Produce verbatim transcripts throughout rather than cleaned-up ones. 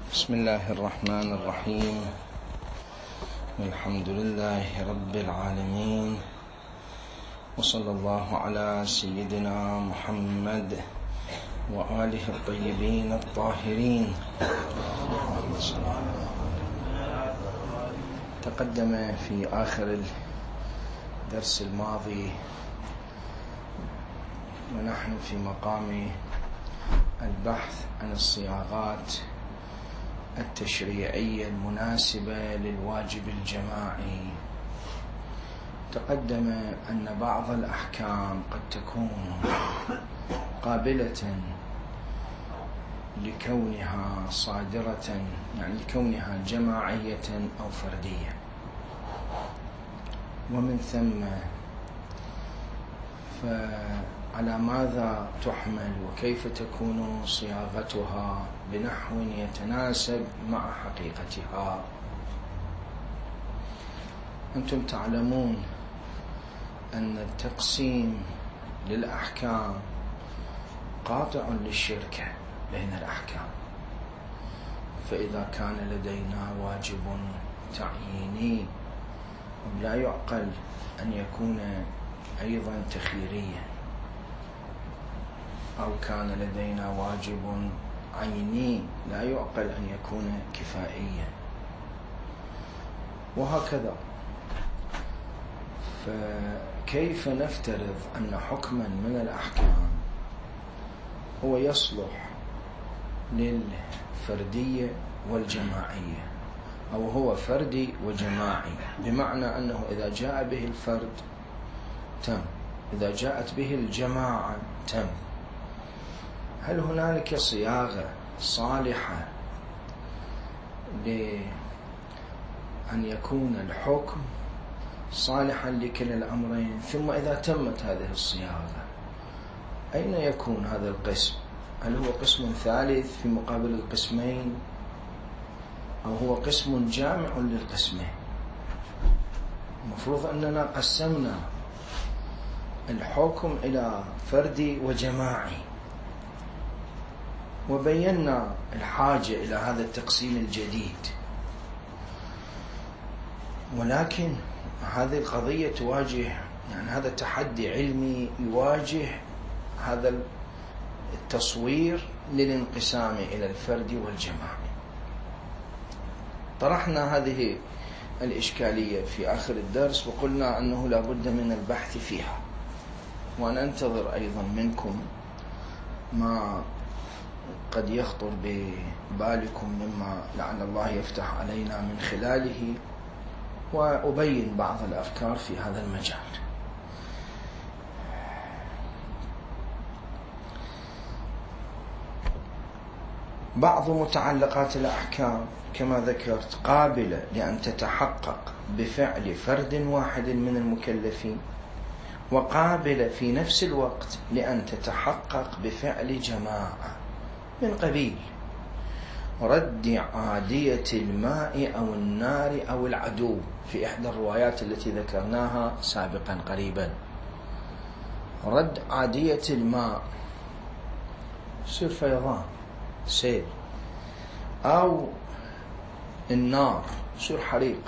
بسم الله الرحمن الرحيم. الحمد لله رب العالمين، وصلى الله على سيدنا محمد وآله الطيبين الطاهرين. تقدم في آخر الدرس الماضي ونحن في مقام البحث عن الصياغات التشريعية المناسبة للواجب الجماعي. تقدم أن بعض الأحكام قد تكون قابلة لكونها صادرة، يعني لكونها جماعية أو فردية، ومن ثم فعلى ماذا تحمل وكيف تكون صياغتها بنحو يتناسب مع حقيقتها. أنتم تعلمون أن التقسيم للأحكام قاطع للشركة بين الأحكام، فإذا كان لدينا واجب تعييني لا يعقل أن يكون أيضا تخييريا، أو كان لدينا واجب عيني لا يعقل أن يكون كفائيا، وهكذا. فكيف نفترض أن حكما من الأحكام هو يصلح للفردية والجماعية، أو هو فردي وجماعي، بمعنى أنه إذا جاء به الفرد تم، إذا جاءت به الجماعة تم. هل هنالك صياغة صالحة لأن يكون الحكم صالحا لكلا الأمرين؟ ثم إذا تمت هذه الصياغة أين يكون هذا القسم؟ هل هو قسم ثالث في مقابل القسمين، أو هو قسم جامع للقسمين؟ المفروض أننا قسمنا الحكم إلى فردي وجماعي، وبينا الحاجة إلى هذا التقسيم الجديد، ولكن هذه القضية تواجه، يعني هذا تحدي علمي يواجه هذا التصوير للانقسام إلى الفردي والجماعي. طرحنا هذه الإشكالية في آخر الدرس وقلنا أنه لا بد من البحث فيها، وأنا أنتظر أيضا منكم ما قد يخطر ببالكم مما لعل الله يفتح علينا من خلاله، وأبين بعض الأفكار في هذا المجال. بعض متعلقات الأحكام كما ذكرت قابلة لأن تتحقق بفعل فرد واحد من المكلفين، وقابلة في نفس الوقت لأن تتحقق بفعل جماعة، من قبيل رد عادية الماء أو النار أو العدو في إحدى الروايات التي ذكرناها سابقا قريبا. رد عادية الماء يصير فيضان سيل، أو النار يصير حريق،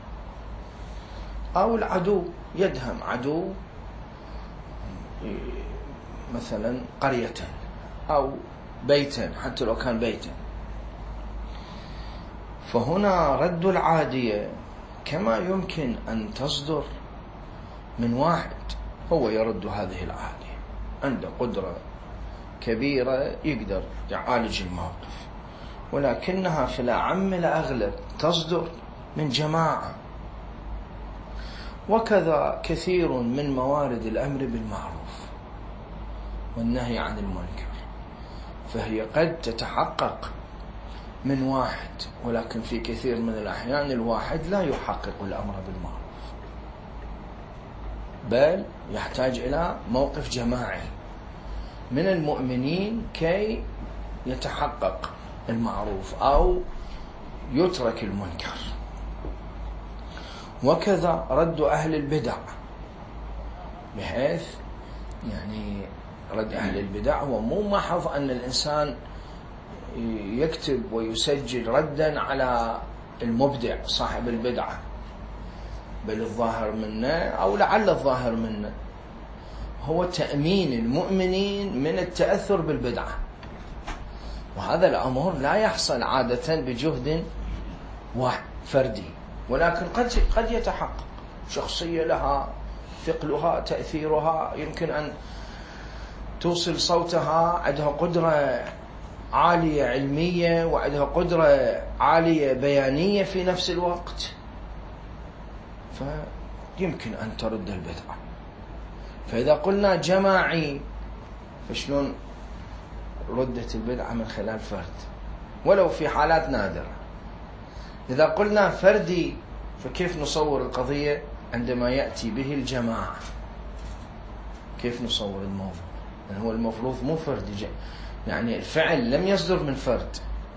أو العدو يدهم عدو مثلا قرية أو بيتا، حتى لو كان بيتا. فهنا رد العادية كما يمكن أن تصدر من واحد هو يرد هذه العادية، عنده قدرة كبيرة يقدر يعالج الموقف، ولكنها في الأعم الأغلب تصدر من جماعة. وكذا كثير من موارد الأمر بالمعروف والنهي عن المنكر، فهي قد تتحقق من واحد، ولكن في كثير من الأحيان الواحد لا يحقق الأمر بالمعروف، بل يحتاج إلى موقف جماعي من المؤمنين كي يتحقق المعروف أو يترك المنكر. وكذا رد أهل البدع، بحيث يعني رد أهل البدع هو مو محض أن الإنسان يكتب ويسجل ردا على المبدع صاحب البدعة، بل الظاهر منه أو لعل الظاهر منه هو تأمين المؤمنين من التأثر بالبدعة، وهذا الأمر لا يحصل عادة بجهد واحد فردي، ولكن قد قد يتحقق. شخصية لها ثقلها تأثيرها، يمكن أن توصل صوتها، عندها قدرة عالية علمية وعندها قدرة عالية بيانية في نفس الوقت، فيمكن أن ترد البدعة. فإذا قلنا جماعي فشلون ردت البدعة من خلال فرد ولو في حالات نادرة؟ إذا قلنا فردي فكيف نصور القضية عندما يأتي به الجماعة؟ كيف نصور الموضوع؟ يعني هو المفروض مو فردي، يعني الفعل لم يصدر من فرد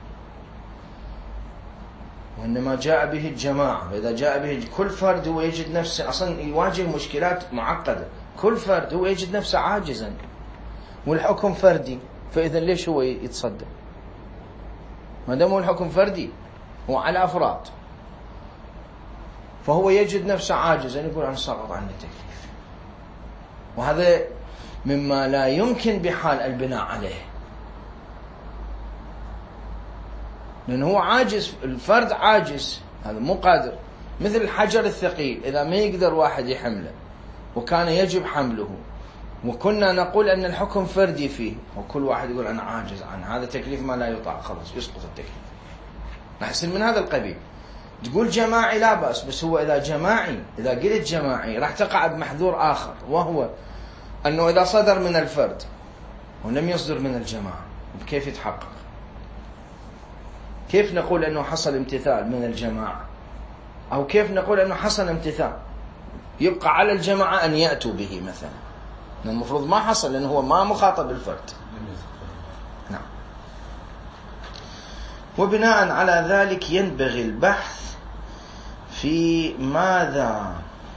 وإنما جاء به الجماعة. فإذا جاء به كل فرد هو يجد نفسه أصلا يواجه مشكلات معقدة، كل فرد هو يجد نفسه عاجزا، والحكم فردي، فإذا ليش هو يتصدى؟ ما دام هو الحكم فردي هو على أفراد، فهو يجد نفسه عاجزا يقول أنا سقط عني التكليف، وهذا مما لا يمكن بحال البناء عليه، لأنه هو عاجز، الفرد عاجز، هذا مو قادر. مثل الحجر الثقيل إذا ما يقدر واحد يحمله وكان يجب حمله، وكنا نقول أن الحكم فردي فيه، وكل واحد يقول أنا عاجز عنه، هذا تكليف ما لا يطاق، خلاص يسقط التكليف. نحسن من هذا القبيل. تقول جماعي لا بأس، بس هو إذا جماعي، إذا قلت جماعي راح تقع بمحذور آخر، وهو أنه إذا صدر من الفرد ولم يصدر من الجماعة كيف يتحقق؟ كيف نقول أنه حصل امتثال من الجماعة؟ أو كيف نقول أنه حصل امتثال؟ يبقى على الجماعة أن يأتوا به مثلا، المفروض ما حصل لأنه هو ما مخاطب الفرد. نعم. وبناء على ذلك ينبغي البحث في ماذا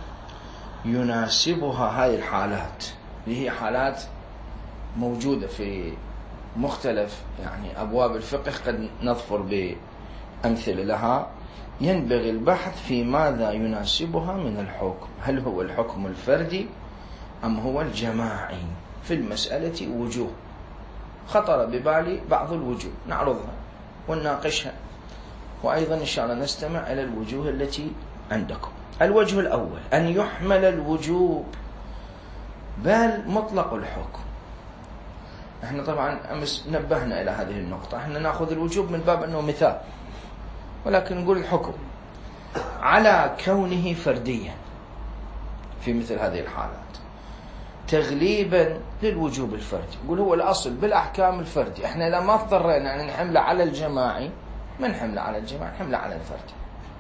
يناسبها هذه الحالات، اللي هي حالات موجودة في مختلف يعني أبواب الفقه، قد نظفر بأمثلة لها. ينبغي البحث في ماذا يناسبها من الحكم، هل هو الحكم الفردي أم هو الجماعي؟ في المسألة وجوه خطر ببالي بعض الوجوه، نعرضها ونناقشها، وأيضا إن شاء الله نستمع إلى الوجوه التي عندكم. الوجه الأول أن يحمل الوجوب بل مطلق الحكم. احنا طبعا أمس نبهنا إلى هذه النقطة، احنا نأخذ الوجوب من باب أنه مثال، ولكن نقول الحكم على كونه فرديا في مثل هذه الحالات تغليبا للوجوب الفردي. يقول هو الأصل بالأحكام الفردي، احنا إذا ما اضطرينا أن نحمله على الجماعي ما نحمله على الجماعي، نحمله على الفردي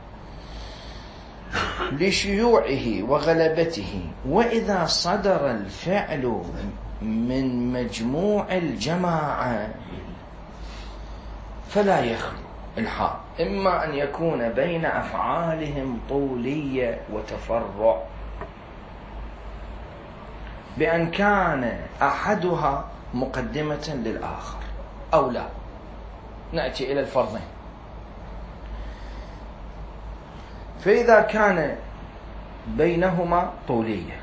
لشيوعه وغلبته. وإذا صدر الفعل من مجموع الجماعة فلا يخلو الحال إما أن يكون بين أفعالهم طولية وتفرع، بأن كان أحدها مقدمة للآخر أو لا. نأتي إلى الفرضين. فإذا كان بينهما طولية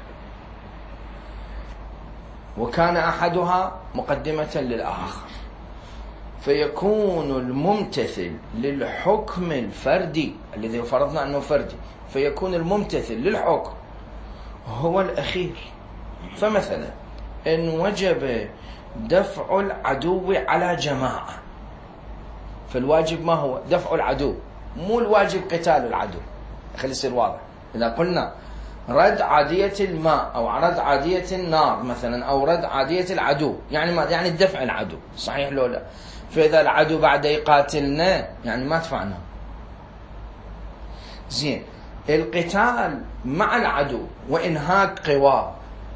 وكان أحدها مقدمة للآخر فيكون الممتثل للحكم الفردي الذي فرضنا أنه فردي، فيكون الممتثل للحكم هو الأخير. فمثلا إن وجب دفع العدو على جماعة فالواجب ما هو؟ دفع العدو، مو الواجب قتال العدو. خلي يصير واضح. إذا قلنا رد عادية الماء أو رد عادية النار مثلا أو رد عادية العدو، يعني ما يعني الدفع العدو، صحيح لو لا؟ فإذا العدو بعد يقاتلنا يعني ما دفعنا. زين، القتال مع العدو وإنهاك قواه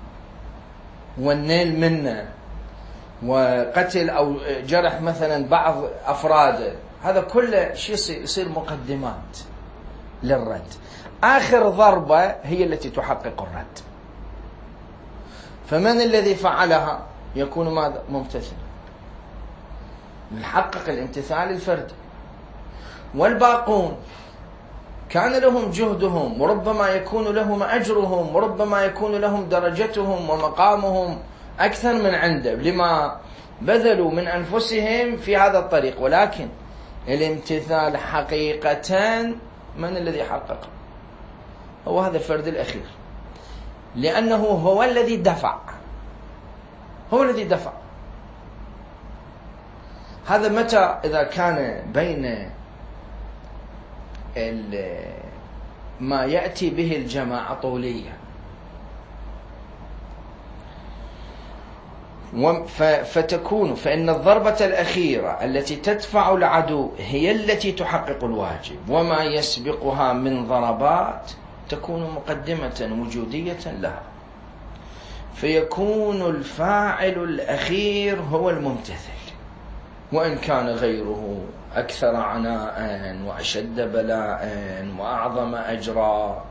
والنيل منه وقتل أو جرح مثلا بعض أفراده، هذا كله شيء يصير مقدمات للرد. آخر ضربة هي التي تحقق الرد. فمن الذي فعلها يكون ماذا؟ ممتثل. نحقق الامتثال الفردي، والباقون كان لهم جهدهم، وربما يكون لهم أجرهم، وربما يكون لهم درجتهم ومقامهم أكثر من عنده لما بذلوا من أنفسهم في هذا الطريق، ولكن الامتثال حقيقة من الذي حققه؟ هو هذا الفرد الأخير، لأنه هو الذي دفع، هو الذي دفع. هذا متى؟ إذا كان بين ما يأتي به الجماعة طولية، فتكون فإن الضربة الأخيرة التي تدفع العدو هي التي تحقق الواجب، وما يسبقها من ضربات تكون مقدمة وجودية لها، فيكون الفاعل الأخير هو الممتثل، وإن كان غيره أكثر عناء وأشد بلاء وأعظم أجرا،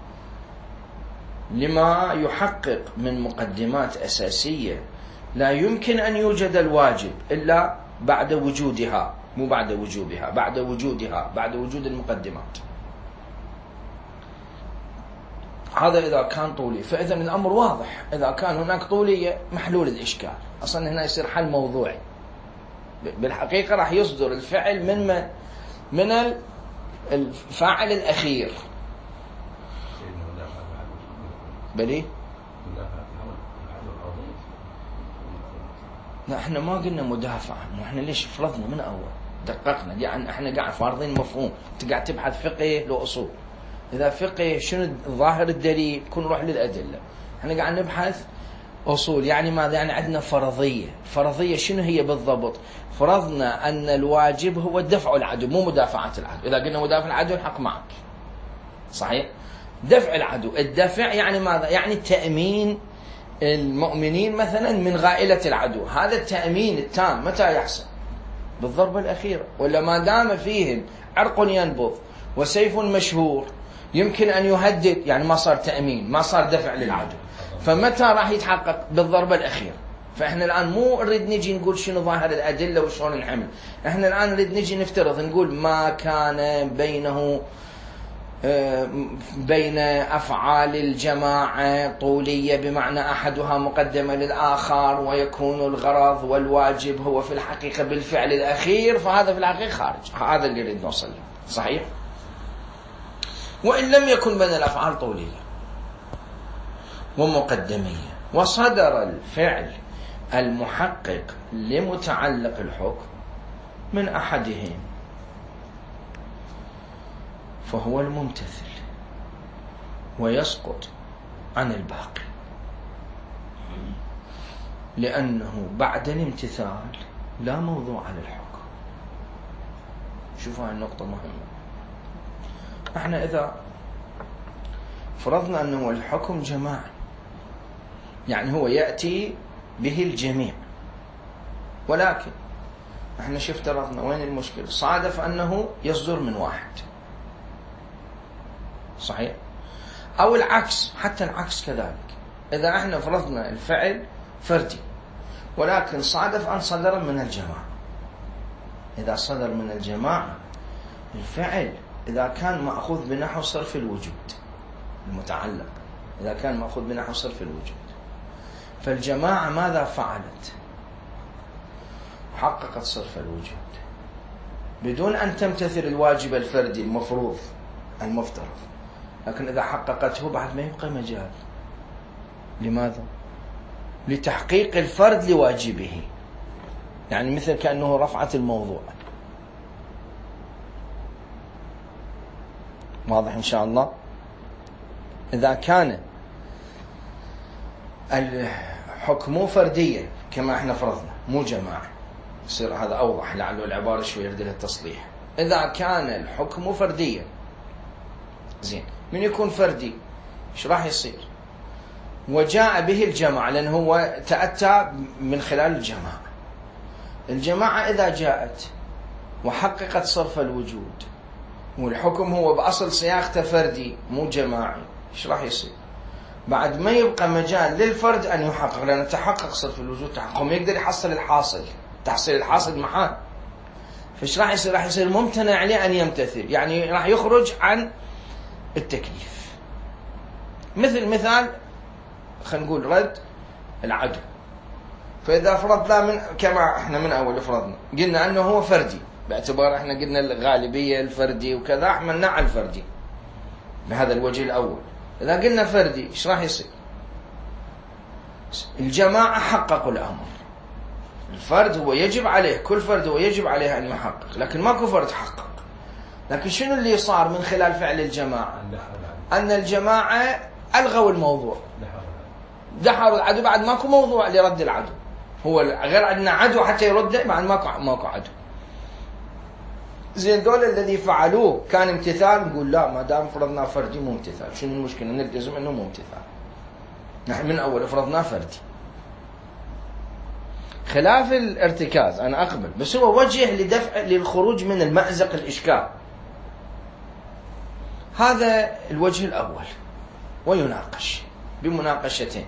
لما يحقق من مقدمات أساسية لا يمكن أن يوجد الواجب إلا بعد وجودها، مو بعد وجوبها، بعد وجودها، بعد وجود المقدمات. هذا إذا كان طولي. فإذا الأمر واضح، إذا كان هناك طولية محلول الإشكال، أصلا هنا يصير حل موضوعي. بالحقيقة راح يصدر الفعل من من من الفاعل الأخير. بلي لا، احنا ما قلنا مدافع، احنا ليش فرضنا من أول دققنا، يعني احنا قاعد فارضين مفهوم. انت قاعد تبحث فقه لو أصول، إذا فقه شنو ظاهر الدليل كن روح للأدلة. احنا قاعد نبحث أصول، يعني ماذا؟ يعني عندنا فرضية. فرضية شنو هي بالضبط؟ فرضنا أن الواجب هو دفع العدو مو مدافعة العدو. إذا قلنا مدافع العدو الحق معك، صحيح؟ دفع العدو، الدفع يعني ماذا؟ يعني تأمين المؤمنين مثلا من غائلة العدو. هذا التأمين التام متى يحصل؟ بالضربة الأخيرة، ولا ما دام فيهم عرق ينبض وسيف مشهور يمكن أن يهدد، يعني ما صار تأمين، ما صار دفع للعدو. فمتى راح يتحقق؟ بالضربة الأخيرة. فإحنا الآن مو نريد نجي نقول شنو ظاهر الأدلة وشون نحمل، إحنا الآن نريد نجي نفترض نقول ما كان بينه بين أفعال الجماعة طولية بمعنى أحدها مقدمة للآخر، ويكون الغرض والواجب هو في الحقيقة بالفعل الأخير، فهذا في الحقيقة خارج. هذا اللي نريد نوصل له، صحيح؟ وإن لم يكن بين الأفعال طولية ومقدمية، وصدر الفعل المحقق لمتعلق الحكم من أحدهم، فهو الممتثل ويسقط عن الباقي، لأنه بعد الامتثال لا موضوع للحكم. شوفوا هاي النقطة مهمة. احنا إذا فرضنا أنه الحكم جماعي، يعني هو يأتي به الجميع، ولكن احنا شو افترضنا؟ وين المشكلة؟ صادف أنه يصدر من واحد، صحيح؟ أو العكس، حتى العكس كذلك. إذا احنا فرضنا الفعل فردي ولكن صادف أن صدر من الجماعة، إذا صدر من الجماعة الفعل إذا كان مأخوذ بنحو صرف الوجود المتعلق، إذا كان مأخوذ بنحو صرف الوجود، فالجماعة ماذا فعلت؟ حققت صرف الوجود بدون أن تمتثل الواجب الفردي المفروض المفترض، لكن إذا حققته بعد ما يبقى مجال. لماذا؟ لتحقيق الفرد لواجبه، يعني مثل كأنه رفعت الموضوع. واضح إن شاء الله؟ إذا كان الحكم فرديا كما احنا فرضنا مو جماعة، يصير هذا أوضح، لعله العبارة شوي يرد لها التصليح. إذا كان الحكم فرديا، زين، من يكون فردي ايش راح يصير؟ وجاء به الجماعة، لأنه هو تأتى من خلال الجماعة. الجماعة إذا جاءت وحققت صرف الوجود والحكم هو بأصل صياغته فردي مو جماعي، ايش راح يصير؟ بعد ما يبقى مجال للفرد أن يحقق، لأن تحقق صرف الوجود تحقق، ما يقدر يحصل الحاصل، تحصيل الحاصل محال. فايش راح يصير؟ راح يصير ممتنع عليه أن يمتثل، يعني راح يخرج عن التكليف. مثل مثال خلينا نقول رد العدو، فإذا فرضنا من كما احنا من أول فرضنا قلنا أنه هو فردي، باعتبار احنا قلنا الغالبية الفردي وكذا حملنا على الفردي بهذا الوجه الأول. إذا قلنا فردي ايش راح يصير؟ الجماعة حققوا الأمر، الفرد هو يجب عليه، كل فرد هو يجب عليه أن يحقق، لكن ماكو فرد حقق. لكن شنو اللي صار من خلال فعل الجماعة؟ أن الجماعة ألغوا الموضوع، دحروا العدو، بعد ماكو موضوع لرد العدو، هو غير عندنا عدو حتى يرده، بعد ماكو ماكو عدو. زين دول الذي فعلوه كان امتثال، نقول لا ما دام فرضنا فردي مو امتثال، شنو المشكلة؟ نلتزم انه مو امتثال، نحن من اول فرضنا فردي. خلاف الارتكاز انا اقبل، بس هو وجه لدفع للخروج من المأزق الاشكال، هذا الوجه الاول، ويناقش بمناقشتين.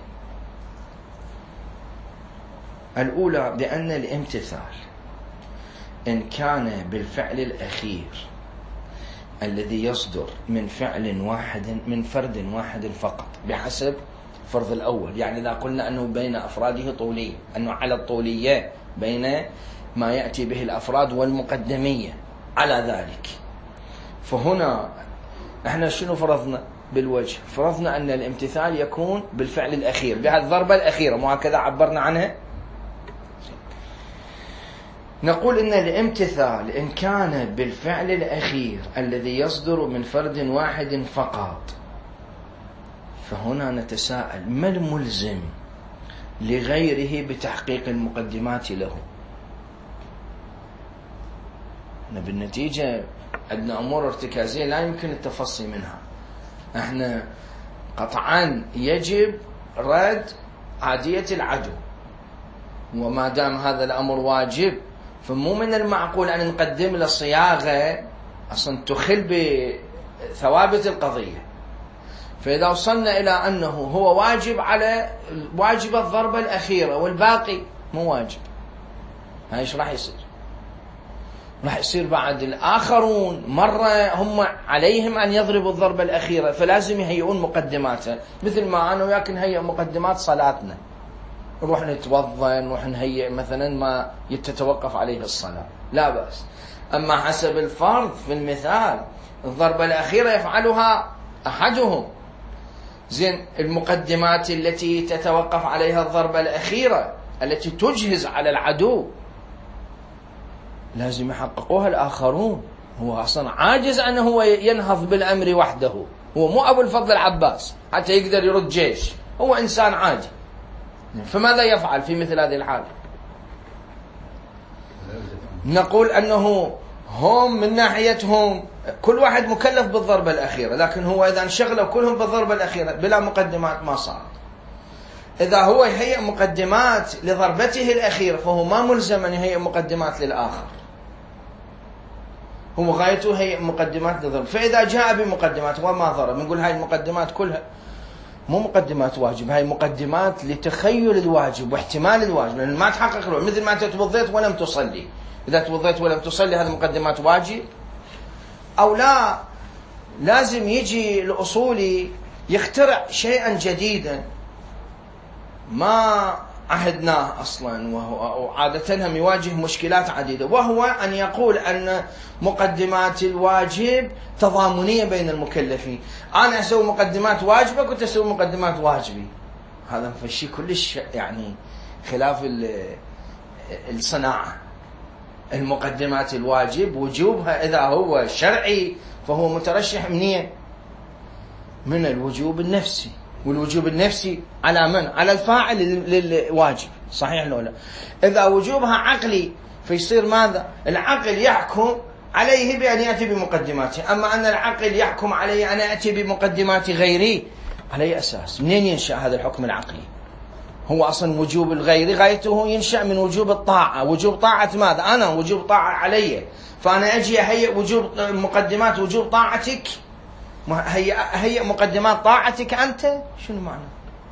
الأولى بأن الامتثال إن كان بالفعل الأخير الذي يصدر من فعل واحد من فرد واحد فقط بحسب فرض الأول، يعني إذا قلنا أنه بين أفراده طولية، أنه على الطولية بين ما يأتي به الأفراد والمقدمية على ذلك، فهنا احنا شنو فرضنا بالوجه؟ فرضنا أن الامتثال يكون بالفعل الأخير، بهالضربة الأخيرة، مو هكذا عبرنا عنها؟ نقول إن الامتثال إن كان بالفعل الأخير الذي يصدر من فرد واحد فقط، فهنا نتساءل ما الملزم لغيره بتحقيق المقدمات له؟ بالنتيجة عندنا أمور ارتكازية لا يمكن التفصي منها. احنا قطعا يجب رد عادية العدو، وما دام هذا الأمر واجب فمو من المعقول أن نقدم له صياغة أصلا تخل بثوابت القضية. فإذا وصلنا إلى أنه هو واجب على واجب الضربة الأخيرة والباقي مو واجب، هاي ايش راح يصير؟ راح يصير بعد الآخرون مرة هم عليهم أن يضربوا الضربة الأخيرة، فلازم يهيئون مقدماتها، مثل ما أنا وياك نهيئ مقدمات صلاتنا، نروح نتوضأ، نروح نهيئ مثلا ما يتتوقف عليه الصلاة، لا بأس. أما حسب الفرض في المثال الضربة الأخيرة يفعلها أحدهم، زين المقدمات التي تتوقف عليها الضربة الأخيرة التي تجهز على العدو لازم يحققوها الآخرون. هو أصلا عاجز أنه هو ينهض بالأمر وحده، هو مو أبو الفضل العباس حتى يقدر يرد جيش، هو إنسان عادي، فماذا يفعل في مثل هذه الحالة؟ نقول أنه هم من ناحيتهم كل واحد مكلف بالضربة الأخيرة، لكن هو إذا انشغلوا كلهم بالضربة الأخيرة بلا مقدمات ما صار. إذا هو يهيئ مقدمات لضربته الأخيرة فهو ما ملزم أن يهيئ مقدمات للآخر، هو غايته هيئ مقدمات لضرب. فإذا جاء بمقدمات وما ضرب نقول هاي المقدمات كلها مو مقدمات واجب، هاي مقدمات لتخيل الواجب واحتمال الواجب، لأن ما تحقق له. مثل ما أنت توضيت ولم تصلي، إذا توضيت ولم تصلي هذه مقدمات واجب أو لا؟ لازم يجي الأصولي يخترع شيئا جديدا ما عهدناه أصلا، وهو عادة هم يواجه مشكلات عديدة، وهو أن يقول أن مقدمات الواجب تضامنية بين المكلفين. أنا أسوي مقدمات واجبة كنت أسوي مقدمات واجبي، هذا فشي كلش يعني خلاف الصناعة. المقدمات الواجب وجوبها إذا هو شرعي فهو مترشح منين؟ من الوجوب النفسي، والوجوب النفسي على من؟ على الفاعل للواجب، صحيح لو لا؟ إذا وجوبها عقلي فيصير ماذا؟ العقل يحكم عليه بأن يأتي بمقدماته. أما أن العقل يحكم علي أنا أتي بمقدمات غيري، على أي أساس؟ منين ينشأ هذا الحكم العقلي؟ هو أصلا وجوب الغير غايته ينشأ من وجوب الطاعة. وجوب طاعة ماذا؟ أنا وجوب طاعة علي، فأنا أجي أهيئ وجوب مقدمات وجوب طاعتك، هي هي مقدمات طاعتك أنت، شنو معنى؟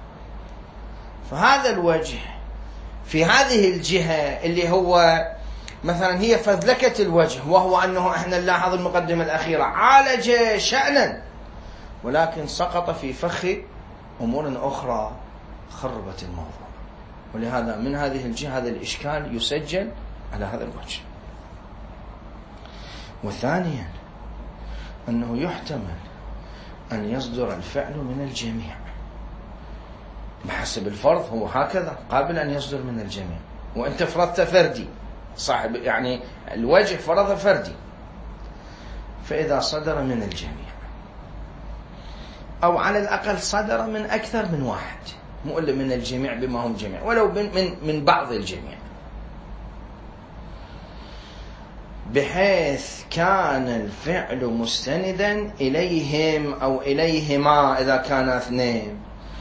فهذا الوجه في هذه الجهة اللي هو مثلا هي فذلكة الوجه، وهو أنه إحنا نلاحظ المقدمة الأخيرة عالج شأنا، ولكن سقط في فخ أمور أخرى خربت الموضوع. ولهذا من هذه الجهة هذا الإشكال يسجل على هذا الوجه. وثانيا أنه يحتمل أن يصدر الفعل من الجميع بحسب الفرض، هو هكذا قابل أن يصدر من الجميع، وأنت فرضت فردي صاحب، يعني الوجه فرض فردي، فإذا صدر من الجميع أو على الأقل صدر من أكثر من واحد، مو إلا من الجميع بما هم جميع، ولو من, من, من بعض الجميع، بحيث كان الفعل مستندا إليهم أو إليهما إذا كان اثنين.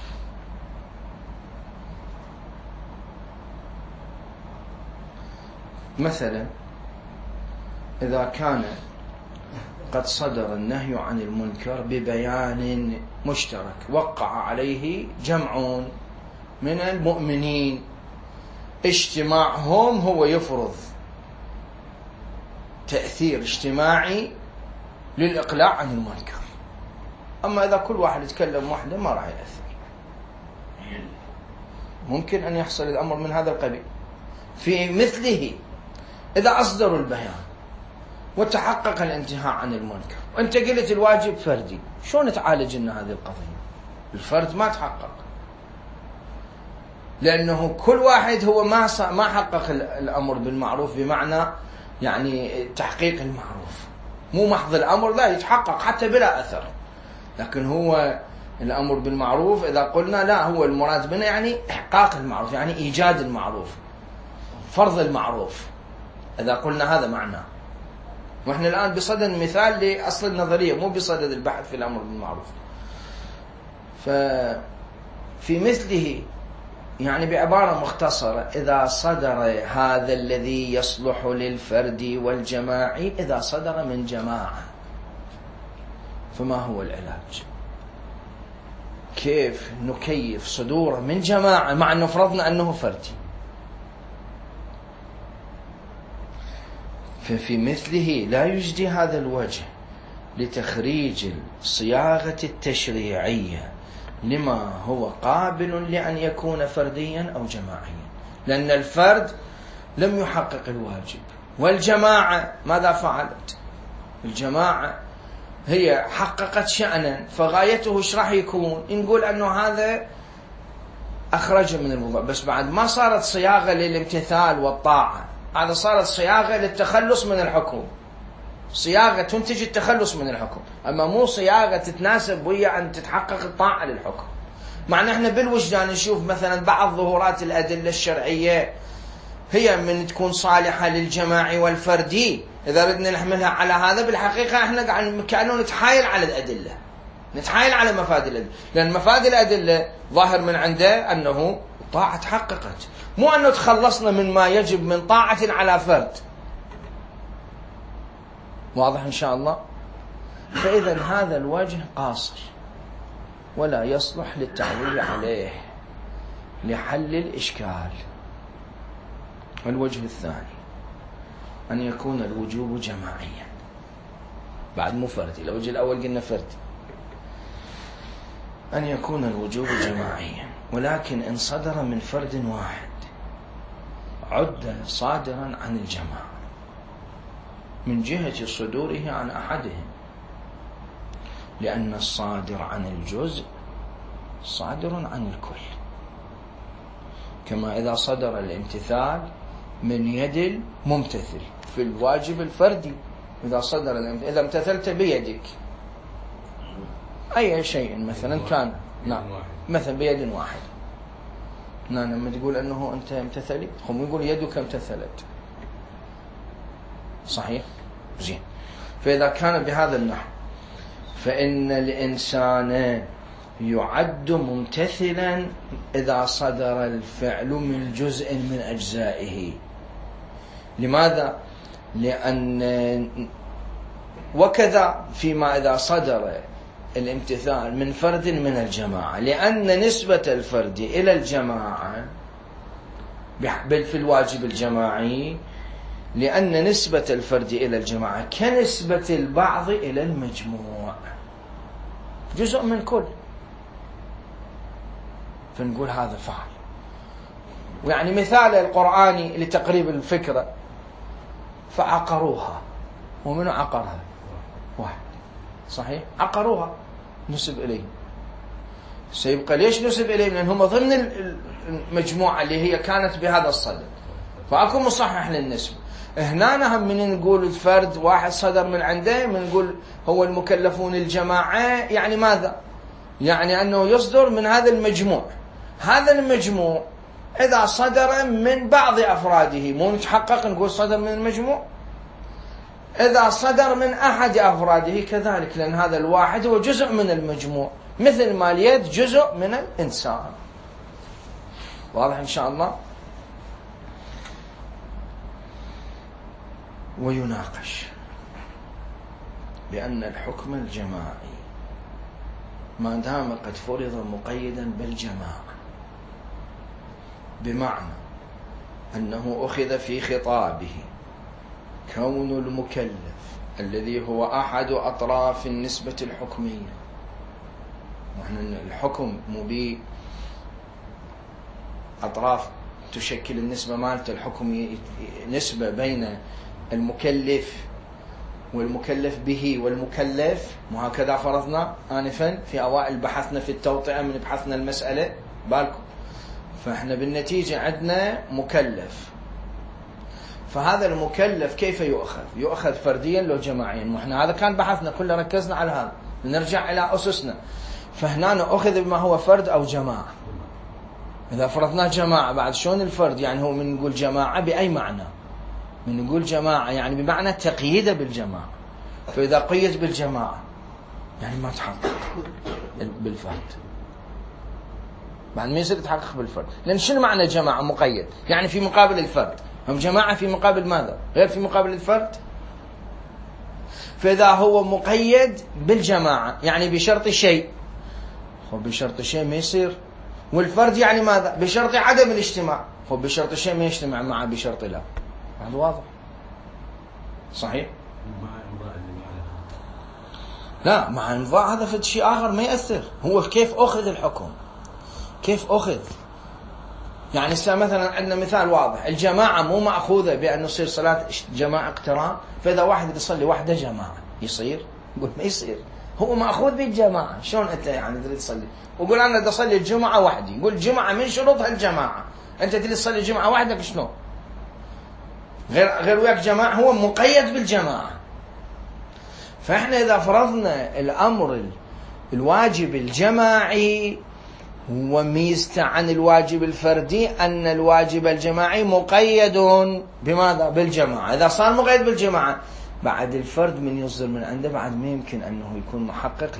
مثلا إذا كان قد صدر النهي عن المنكر ببيان مشترك وقع عليه جمع من المؤمنين، اجتماعهم هو يفرض تأثير اجتماعي للإقلاع عن المنكر. أما إذا كل واحد يتكلم وحده ما راح يأثر، ممكن أن يحصل الأمر من هذا القبيل. في مثله إذا أصدروا البيان وتحقق الانتهاء عن المنكر وأنت قلت الواجب فردي، شلون تعالج لنا هذه القضية؟ الفرد ما تحقق، لأنه كل واحد هو ما ما حقق الأمر بالمعروف، بمعنى يعني تحقيق المعروف، مو محض الأمر لا يتحقق حتى بلا أثر، لكن هو الأمر بالمعروف إذا قلنا لا، هو المراد بنا يعني إحقاق المعروف، يعني إيجاد المعروف، فرض المعروف، إذا قلنا هذا معناه. وإحنا الآن بصدد مثال لأصل النظرية، مو بصدد البحث في الأمر بالمعروف. ففي مثله يعني بعبارة مختصرة، إذا صدر هذا الذي يصلح للفرد والجماعي إذا صدر من جماعة، فما هو العلاج؟ كيف نكيف صدوره من جماعة مع أنه فرضنا أنه فردي؟ ففي مثله لا يجدي هذا الوجه لتخريج الصياغة التشريعية لما هو قابل لأن يكون فرديا أو جماعيا، لأن الفرد لم يحقق الواجب، والجماعة ماذا فعلت؟ الجماعة هي حققت شأنا، فغايته ايش راح يكون؟ نقول أنه هذا أخرج من الموضوع، بس بعد ما صارت صياغة للامتثال والطاعة، هذا صارت صياغة للتخلص من الحكم، صياغة تنتج التخلص من الحكم، أما مو صياغة تتناسب ويا أن تتحقق الطاعة للحكم. معنى احنا بالوجدان نشوف مثلا بعض ظهورات الأدلة الشرعية هي من تكون صالحة للجماعي والفردي، إذا بدنا نحملها على هذا بالحقيقة احنا قاعد كأنه نتحايل على الأدلة، نتحايل على مفاد الأدلة، لأن مفاد الأدلة ظاهر من عنده أنه الطاعة تحققت، مو أنه تخلصنا من ما يجب من طاعة على فرد. واضح إن شاء الله؟ فإذا هذا الوجه قاصر ولا يصلح للتعويل عليه لحل الإشكال. الوجه الثاني أن يكون الوجوب جماعيا، بعد مو فردي، الوجه الأول قلنا فردي، أن يكون الوجوب جماعيا، ولكن إن صدر من فرد واحد عد صادرا عن الجماعة من جهة صدوره عن أحدهم، لأن الصادر عن الجزء صادر عن الكل، كما إذا صدر الامتثال من يد الممتثل في الواجب الفردي، إذا صدر الامتثال إذا امتثلت بيدك أي شيء مثلا كان نعم مثلا بيد واحد، نعم لما تقول أنه أنت امتثلت هم يقول يدك امتثلت، صحيح؟ زين. فإذا كان بهذا النحو فإن الإنسان يعد ممتثلا إذا صدر الفعل من جزء من أجزائه. لماذا؟ لأن وكذا فيما إذا صدر الامتثال من فرد من الجماعة، لأن نسبة الفرد إلى الجماعة في الواجب الجماعي لأن نسبة الفرد إلى الجماعة كنسبة البعض إلى المجموع، جزء من كل، فنقول هذا فعل. ويعني مثال القرآني لتقريب الفكرة، فعقروها، ومن عقرها؟ واحد، صحيح؟ عقروها نسب إليه. سيبقى ليش نسب إليه؟ لأن هم ضمن المجموعة اللي هي كانت بهذا الصدد، فأكو مصحح للنسبة. هنا هم من نقول الفرد واحد صدر من عنده، من نقول هو المكلفون الجماعة، يعني ماذا؟ يعني أنه يصدر من هذا المجموع. هذا المجموع إذا صدر من بعض أفراده مو نتحقق نقول صدر من المجموع، إذا صدر من أحد أفراده كذلك، لأن هذا الواحد هو جزء من المجموع، مثل ما اليد جزء من الإنسان. واضح إن شاء الله؟ ويناقش بأن الحكم الجماعي ما دام قد فرض مقيدا بالجماعة، بمعنى أنه أخذ في خطابه كون المكلف الذي هو أحد أطراف النسبة الحكمية. ونحن الحكم مو بي أطراف تشكل النسبة مالته، الحكم نسبة بين المكلف والمكلف به والمكلف، وهكذا فرضنا آنفا في أوائل بحثنا في التوطئة من بحثنا المسألة بالكم. فإحنا بالنتيجة عندنا مكلف، فهذا المكلف كيف يؤخذ؟ يؤخذ فرديا لو جماعيا، وإحنا هذا كان بحثنا كله ركزنا على هذا، نرجع إلى أسسنا. فهنا أخذ بما هو فرد أو جماعة. إذا فرضنا جماعة بعد شلون الفرد؟ يعني هو من نقول جماعة بأي معنى؟ من نقول جماعة يعني بمعنى تقييد بالجماعة، فإذا قيد بالجماعة يعني ما تحقق بالفرد، بعد ما يصير يتحقق بالفرد. لأن شنو معنى جماعة؟ مقيد، يعني في مقابل الفرد. هم جماعة في مقابل ماذا؟ غير في مقابل الفرد. فإذا هو مقيد بالجماعة يعني بشرط شيء، وبشرط شيء ما يصير. والفرد يعني ماذا؟ بشرط عدم الاجتماع، وبشرط شيء ما يجتمع معه بشرط لا. هذا واضح صحيح؟ لا، مع انضاء هذا في شيء آخر ما يأثر. هو كيف أخذ الحكم، كيف أخذ. يعني مثلا عندنا مثال واضح، الجماعة مو مأخوذة بأن يصير صلاة جماعة اقتران، فإذا واحد يصلي وحده جماعة يصير؟ يقول ما يصير، هو مأخوذ بالجماعة. شلون أنت يعني تريد تصلي وقول أنا بدي أصلي الجمعة وحدي؟ يقول الجمعة من شروطها الجماعة، أنت تريد تصلي الجمعة وحدك شلون؟ غير غير وياك جماعة، هو مقيد بالجماعة. فإحنا إذا فرضنا الأمر الواجب الجماعي هو ميزته عن الواجب الفردي، أن الواجب الجماعي مقيد بماذا؟ بالجماعة. إذا صار مقيد بالجماعة بعد الفرد من يصدر من عنده بعد ما يمكن أنه يكون محقق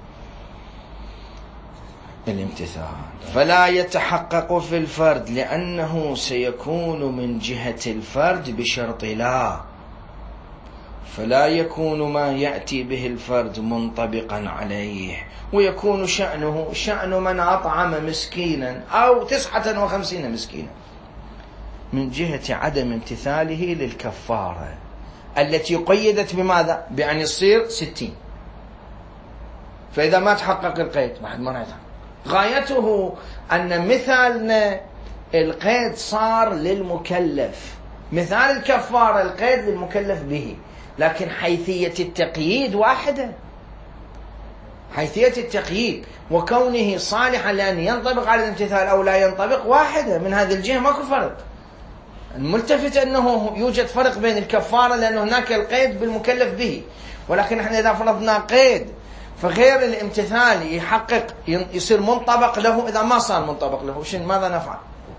للامتثال، فلا يتحقق في الفرد لأنه سيكون من جهة الفرد بشرط لا، فلا يكون ما يأتي به الفرد منطبقا عليه، ويكون شأنه شأن من أطعم مسكينا أو تسعة وخمسين مسكينا من جهة عدم امتثاله للكفارة التي قيدت بماذا؟ بأن يصير ستين. فإذا ما تحقق القيد بعد ما يتحقق، غايته أن مثالنا القيد صار للمكلف، مثال الكفارة القيد للمكلف به، لكن حيثية التقييد واحدة. حيثية التقييد وكونه صالحا لأن ينطبق على الامتثال أو لا ينطبق واحدة، من هذه الجهة ماكو فرق. الملتفت أنه يوجد فرق بين الكفارة لأن هناك القيد بالمكلف به، ولكن احنا إذا فرضنا قيد فغير الامتثال يحقق يصير منطبق له، إذا ما صار منطبق له شن ماذا نفعل؟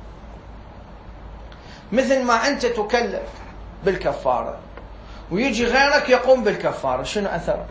مثل ما أنت تكلف بالكفارة ويجي غيرك يقوم بالكفارة، شنو أثره؟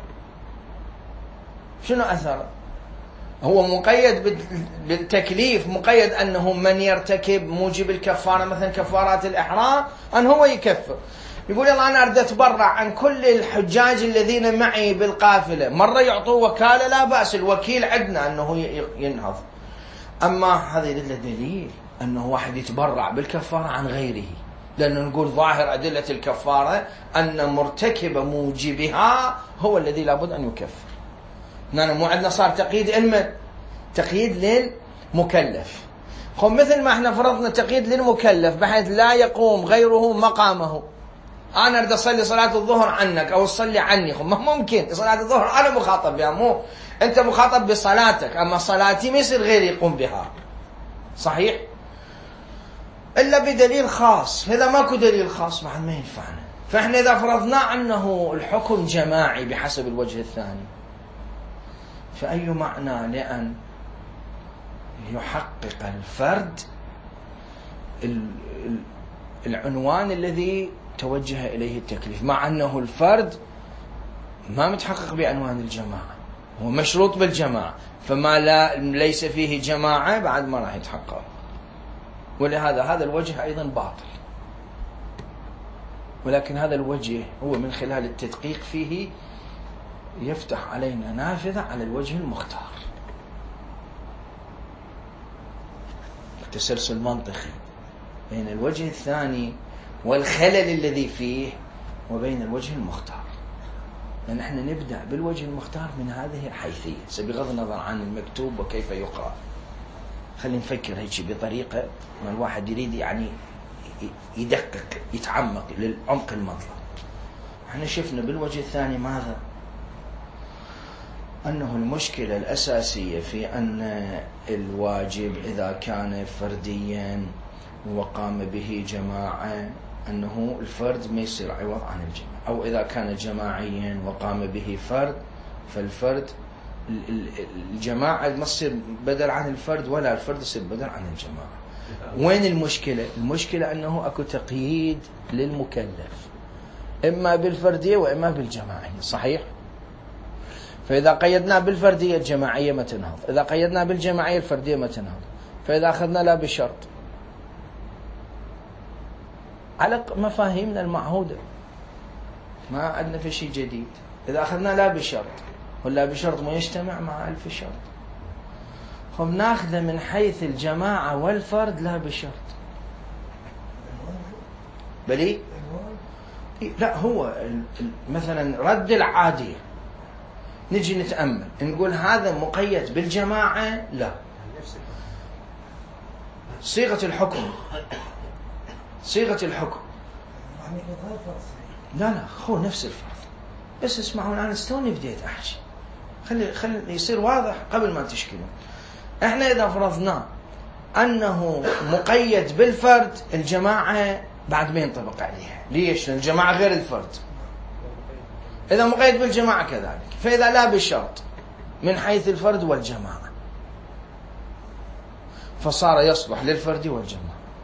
شنو أثره؟ هو مقيد بالتكليف، مقيد أنه من يرتكب موجب الكفارة مثلا كفارات الإحرام أن هو يكفر. يقول يلا أنا أريد أتبرع عن كل الحجاج الذين معي بالقافلة، مرة يعطوه وكالة لا بأس، الوكيل عندنا أنه ينهض. أما هذا له دليل أنه واحد يتبرع بالكفارة عن غيره، لأنه نقول ظاهر أدلة الكفارة أن مرتكب موجبها هو الذي لابد أن يكفر. هنا مو عندنا صار تقييد علما، تقييد للمكلف. خب مثل ما احنا فرضنا تقييد للمكلف بحيث لا يقوم غيره مقامه. أنا أريد أصلي صلاة الظهر عنك أو أصلي عني، خب ما ممكن. صلاة الظهر أنا مخاطب بها، مو أنت مخاطب بصلاتك، أما صلاتي ما يصير غيري يقوم بها، صحيح؟ إلا بدليل خاص. إذا ماكو دليل خاص بعد ما ينفعنا. فإحنا إذا فرضنا أنه الحكم جماعي بحسب الوجه الثاني، فأي معنى لأن يحقق الفرد العنوان الذي توجه إليه التكليف، مع أنه الفرد ما متحقق بعنوان الجماعة، هو مشروط بالجماعة، فما لا ليس فيه جماعة بعد ما راح يتحقق. ولهذا هذا الوجه أيضا باطل، ولكن هذا الوجه هو من خلال التدقيق فيه يفتح علينا نافذة على الوجه المختار. التسلسل المنطقي بين الوجه الثاني والخلل الذي فيه وبين الوجه المختار، لأن احنا نبدأ بالوجه المختار من هذه الحيثية بغض النظر عن المكتوب وكيف يقرأ. خلينا نفكر هيك بطريقة ما الواحد يريد يعني يدقق يتعمق للعمق المطلب. احنا شفنا بالوجه الثاني ماذا؟ أنه المشكلة الأساسية في أن الواجب إذا كان فرديا وقام به جماعة أنه الفرد ما يصير عوض عن الجماعة، أو إذا كان جماعيا وقام به فرد فالفرد الجماعة ما تصير بدل عن الفرد ولا الفرد يصير بدل عن الجماعة. وين المشكلة؟ المشكلة أنه أكو تقييد للمكلف إما بالفردية وإما بالجماعية، صحيح؟ فإذا قيدنا بالفردية الجماعية ما تنهض، إذا قيدنا بالجماعية الفردية ما تنهض. فإذا أخذنا لا بشرط على مفاهيمنا المعهودة ما عندنا في شيء جديد. إذا أخذنا لا بشرط ولا بشرط ما يجتمع مع ألف شرط، هم ناخذه من حيث الجماعة والفرد لا بشرط. بلي لا هو مثلا رد العادية نجي نتأمل نقول هذا مقيد بالجماعة، لا. صيغة الحكم صيغة الحكم لا لا هو نفس الفرض. بس اسمعوا الآن استوني بديت أحكي، خلي خلي يصير واضح قبل ما تشكلوا. احنا إذا فرضنا أنه مقيد بالفرد الجماعة بعد ما ينطبق عليها. ليش؟ الجماعة غير الفرد. إذا مقيد بالجماعة كذلك، فإذا لا بالشرط من حيث الفرد والجماعة فصار يصلح للفرد والجماعة.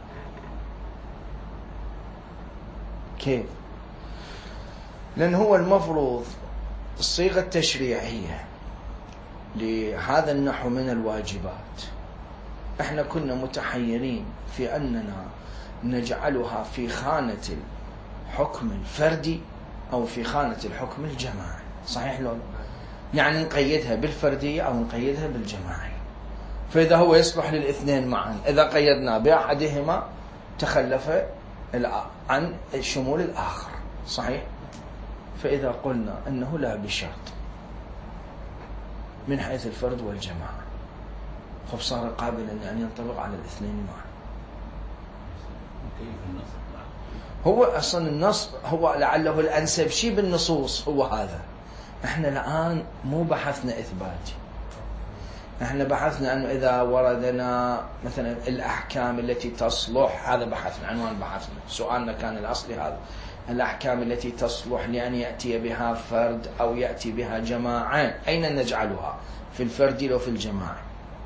كيف؟ لأن هو المفروض الصيغة التشريعية لهذا النحو من الواجبات احنا كنا متحيرين في أننا نجعلها في خانة الحكم الفردي أو في خانة الحكم الجماعي، صحيح لو يعني نقيدها بالفردية أو نقيدها بالجماعي. فإذا هو يصلح للاثنين معا، إذا قيدنا بأحدهما تخلف عن الشمول الآخر، صحيح؟ فإذا قلنا أنه لا بشرط من حيث الفرد والجماعة خب صار قابلا أن ينطبق على الاثنين معا. هو أصلا النص هو لعله الأنسب شيء بالنصوص هو هذا. احنا الآن مو بحثنا إثباتي، احنا بحثنا أنه إذا وردنا مثلا الأحكام التي تصلح، هذا بحثنا عنوان بحثنا، سؤالنا كان الأصلي هذا، الأحكام التي تصلح لأن يأتي بها فرد أو يأتي بها جماعة أين نجعلها؟ في الفرد أو في الجماعة؟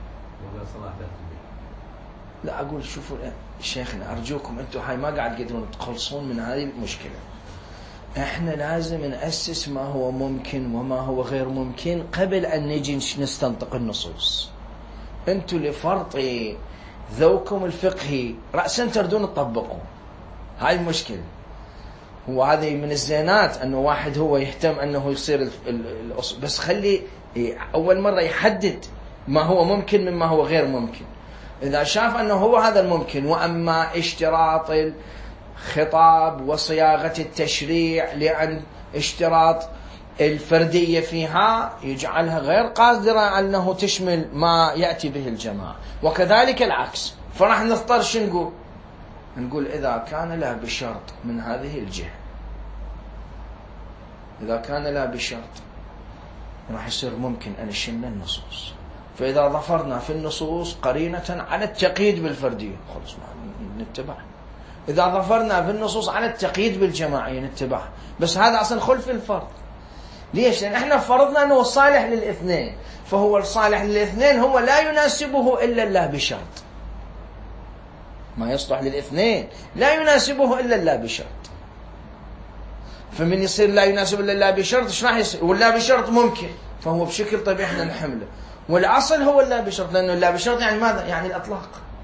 لا أقول شوفوا شيخنا أرجوكم أنتم هاي ما قاعد تقدرون تخلصون من هذه المشكلة. احنا لازم نأسس ما هو ممكن وما هو غير ممكن قبل أن نجي نستنطق النصوص. انتم لفرط ذوقكم الفقهي رأسا تردون تطبقوا، هاي المشكلة. هو هذه من الزينات أنه واحد هو يهتم أنه يصير الأصول، بس خلي أول مرة يحدد ما هو ممكن مما هو غير ممكن. إذا شاف أنه هو هذا الممكن وأما اشتراط خطاب وصياغة التشريع لأن اشتراط الفردية فيها يجعلها غير قادرة أنه تشمل ما يأتي به الجماعة، وكذلك العكس. فراح نضطر شو نقول؟ نقول إذا كان لا بشرط من هذه الجهة، إذا كان لا بشرط راح يصير ممكن أن نشمل النصوص. فإذا ظفرنا في النصوص قرينة على التقييد بالفردية خلص نتبع. إذا ظفرنا في النصوص على التقييد بالجماعية نتبع. بس هذا أصلا خلف الفرض. ليش؟ لأن احنا فرضنا أنه صالح للاثنين، فهو الصالح للاثنين هو لا يناسبه إلا الله بشرط. ما يصلح للاثنين لا يناسبه إلا الله بشرط. فمن يصير لا يناسب إلا الله بشرط ايش راح يصير؟ والله بشرط ممكن، فهو بشكل طبيعي احنا نحمله. والأصل هو الله بشرط، لأنه الله بشرط يعني ماذا؟ يعني الإطلاق.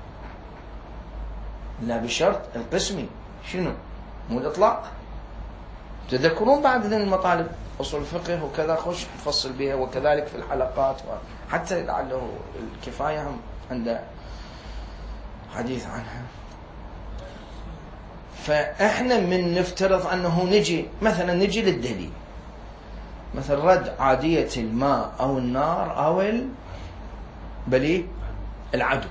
الله بشرط القسمي شنو؟ مو الإطلاق. تذكرون بعد ذن المطالب أصول الفقه وكذا خش نفصل بها، وكذلك في الحلقات، حتى لعله الكفاية هم عند حديث عنها. فإحنا من نفترض أنه نجي مثلا نجي للدليل، مثل رد عادية الماء أو النار أو بلي العدو،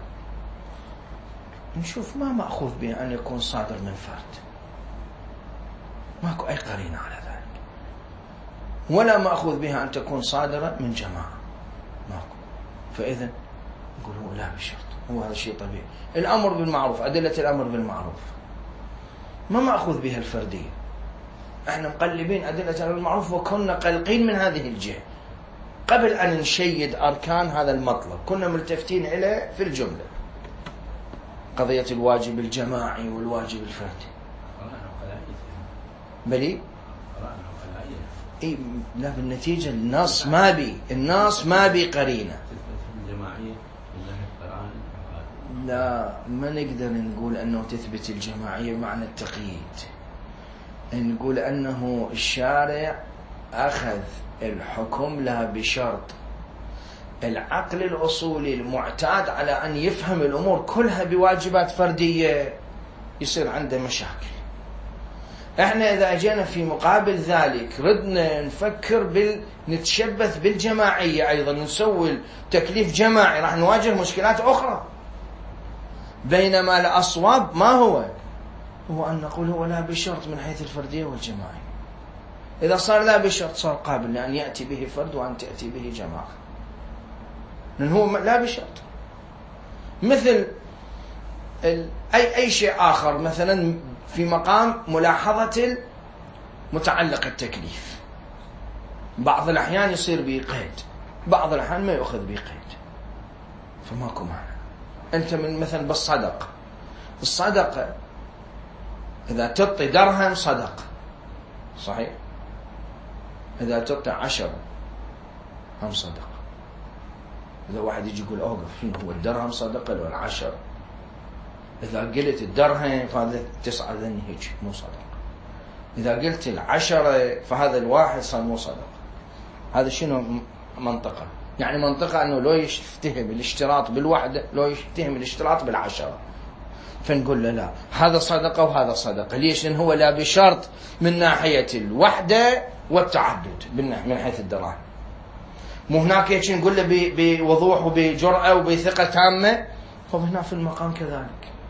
نشوف ما مأخوذ به أن يكون صادر من فرد، ماكو أي قرينة على ذلك، ولا مأخوذ بها أن تكون صادرة من جماعة، ماكو. فإذا نقول هو لا بشرط، هو هذا شيء طبيعي. الأمر بالمعروف، أدلة الأمر بالمعروف ما مأخوذ بها الفردية، احنا مقلبين أدلة الأمر بالمعروف وكنا قلقين من هذه الجهة. قبل أن نشيد أركان هذا المطلب كنا ملتفتين إليه في الجملة، قضية الواجب الجماعي والواجب الفردي. بلي إيه لا، بالنتيجة النص ما بي النص ما بي قرينة. لا، ما نقدر نقول أنه تثبت الجماعية معنى التقييد. نقول أنه الشارع أخذ الحكم لا بشرط. العقل الأصولي المعتاد على أن يفهم الأمور كلها بواجبات فردية يصير عنده مشاكل. احنا إذا أجينا في مقابل ذلك ردنا نفكر بال نتشبث بالجماعية أيضا، نسوي تكليف جماعي، راح نواجه مشكلات أخرى. بينما الأصواب ما هو هو أن نقول هو لا بشرط من حيث الفردية والجماعية. إذا صار لا بشرط صار قابل لأن يأتي به فرد وأن تأتي به جماعة، لأن هو لا بشرط. مثل أي أي شيء آخر، مثلا في مقام ملاحظة متعلق التكليف، بعض الأحيان يصير به قيد، بعض الأحيان ما يأخذ به قيد، فماكو معنى. أنت من مثلا بالصدق، الصدقة إذا تعطي درهم صدق صحيح، إذا تعطي عشرة هم صدق. إذا واحد يجي يقول أوقف شنو هو الدرهم صدقة ولا العشرة؟ إذا قلت الدرهم فهذا تسعة ذني هيك مو صدق. إذا قلت العشرة فهذا الواحد صار مو صدق. هذا شنو منطقة؟ يعني منطقة أنه لو يتهم الاشتراط بالوحدة لو يتهم الاشتراط بالعشرة، فنقول له لا، هذا صدقة وهذا صدقة. ليش؟ لأن هو لا بشرط من ناحية الوحدة والتعدد من حيث الدراهم. مو هناك هيك نقول له بوضوح وبجرأة وبثقة تامة. فهنا في المقام كذلك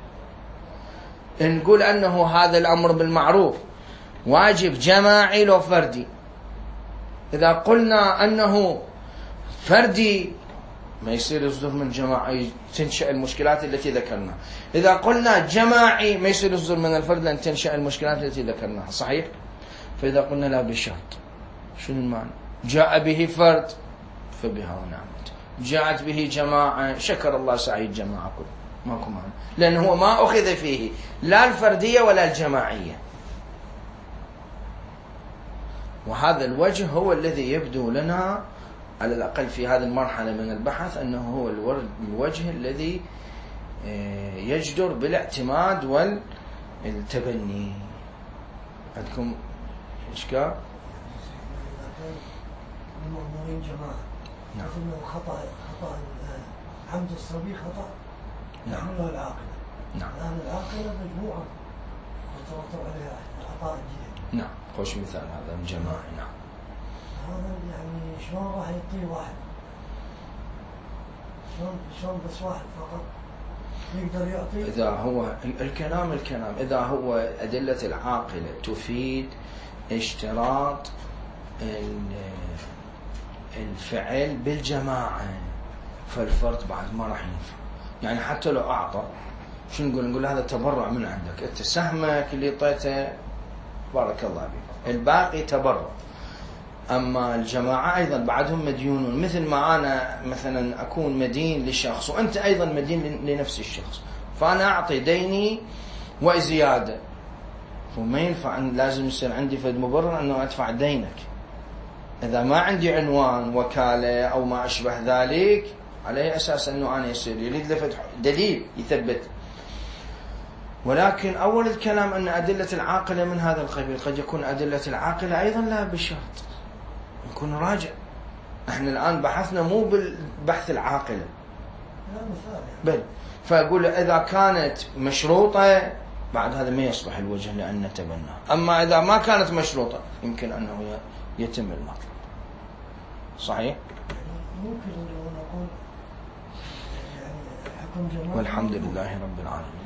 نقول أنه هذا الأمر بالمعروف واجب جماعي لو فردي. إذا قلنا أنه فردي ما يصير يصدر من جماعي تنشأ المشكلات التي ذكرناها. إذا قلنا جماعي ما يصير يصدر من الفرد لأن تنشأ المشكلات التي ذكرناها صحيح. فإذا قلنا لا بشرط شنو المعنى؟ جاء به فرد فبها ونعمت، جاءت به جماعة شكر الله سعيد جماعة كل ماكو معنى، لأنه هو ما أخذ فيه لا الفردية ولا الجماعية. وهذا الوجه هو الذي يبدو لنا على الأقل في هذه المرحلة من البحث أنه هو الوجه الذي يجدر بالاعتماد والتبني. عندكم إشكال؟ المأمورين جماعة نعم. مثل خطأ خطأ حمد الصبي خطأ نعم. يحمله العاقلة. نعم. الآن العاقلة مجموعة يترتب عليها عطاء الجديد. نعم، خوش مثال هذا الجماعي. نعم. هذا يعني شلون راح يعطيه واحد؟ شلون شلون بس واحد فقط يقدر يعطي؟ إذا هو الكلام الكلام إذا هو أدلة العاقلة تفيد اشتراط الفعل بالجماعة فالفرد بعد ما راح ينفع. يعني حتى لو أعطى شو نقول؟ نقول هذا تبرع من عندك، أنت سهمك اللي طيته بارك الله بك، الباقي تبرع. أما الجماعة أيضا بعدهم مديونون، مثل ما أنا مثلا أكون مدين لشخص وأنت أيضا مدين لنفس الشخص، فأنا أعطي ديني وزيادة، وما ينفع، لازم يصير عندي فد مبرر أنه أدفع دينك. إذا ما عندي عنوان وكالة أو ما أشبه ذلك، على أساس أنه أنا يصير يريد لفت دليل يثبت. ولكن أول الكلام أن أدلة العاقلة من هذا القبيل، قد يكون أدلة العاقلة أيضا لا بشرط، نكون راجع. احنا الآن بحثنا مو بالبحث العاقلة، لا مثال بل فأقول إذا كانت مشروطة بعد هذا ما يصبح الوجه لأن نتبناه. أما إذا ما كانت مشروطة يمكن أنه يتم المطلب. صحيح؟ يعني ممكن لو نقول يعني حكم جماعي. والحمد لله رب العالمين.